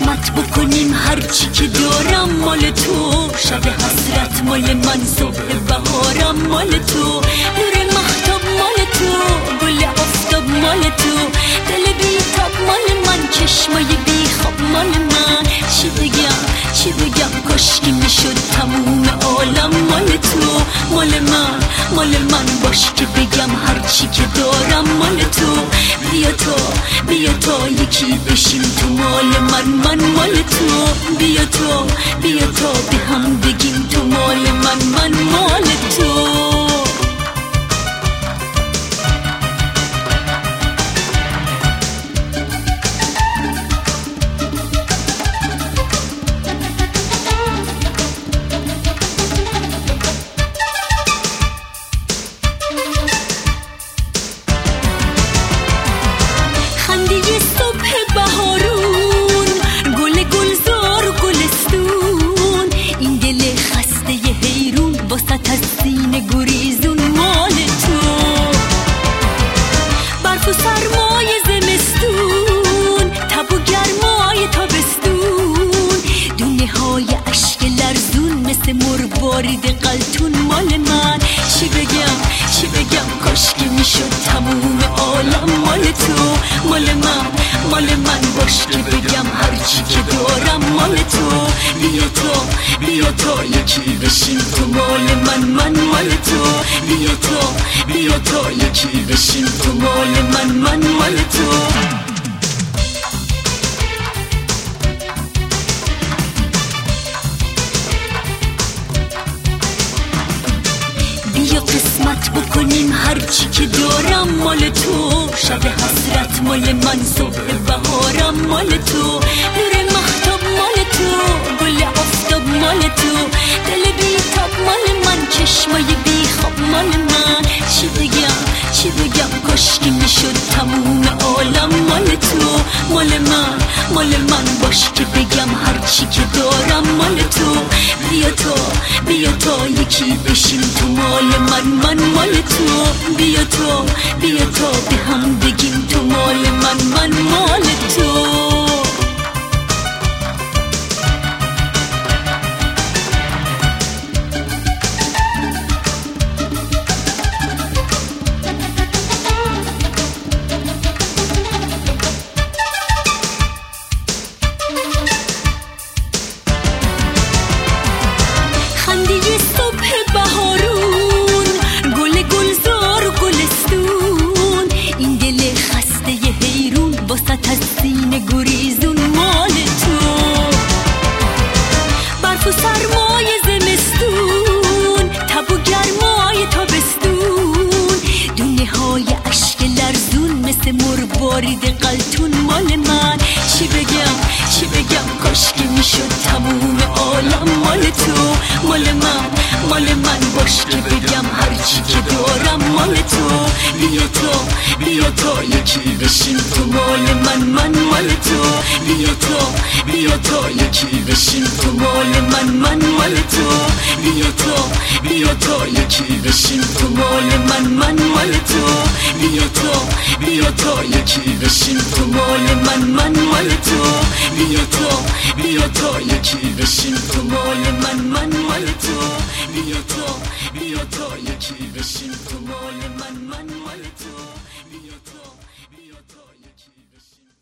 قسمت بکنیم هرچی که دارم مال تو، شب حسرت مال من، صبح بهارم مال تو، نور مهتاب مال تو، گل آفتاب مال تو، دل بی تاب مال من، چشمای بی خواب مال من. چی بگم کاشکی میشد تموم عالم مال تو، مال من باش که بگم هرچی که دارم مال تو. بیا تا یکی بشیم تو مال من مال تو. بیا تا به هم بگیم تو مال من مال تو. بارید قلتون مال من. چی بگم کاشکی میشد تموم عالم مال تو، مال من باش که بگم هرچی که دارم مال تو. بیا تا یکی بشیم تو مال من مال تو. بیا تا یکی بشیم تو مال من مال تو. بیا قسمت بکنیم هرچی که دارم مال تو، شب حسرت مال من، صبح بهارم مال تو، نور مهتاب مال تو، گل آفتاب مال تو، دل بی تاب مال من، چشمای بی خواب مال من. چی بگم کاشکی میشد تموم عالم مال تو، مال من باش که بگم هرچی که دارم مال تو. بیا تا یکی بشیم تو مال من مال تو. بیا تا به هم بگیم تو مال من مال تو. بارید قلتون مال من. چی بگم کاشکی میشد تموم عالم مال تو، مال من باش که بگم هرچی که دارم مال تو. بیا تا یکی بشیم تو مال من مال تو. بیا تا یکی بشیم تو مال من مال تو. بیا تا یکی بشیم تو مال من مال تو. بیا تا یکی بشیم تو مال من مال تو. بیا تا یکی بشیم تو مال من مال تو. بیا تا یکی بشیم تو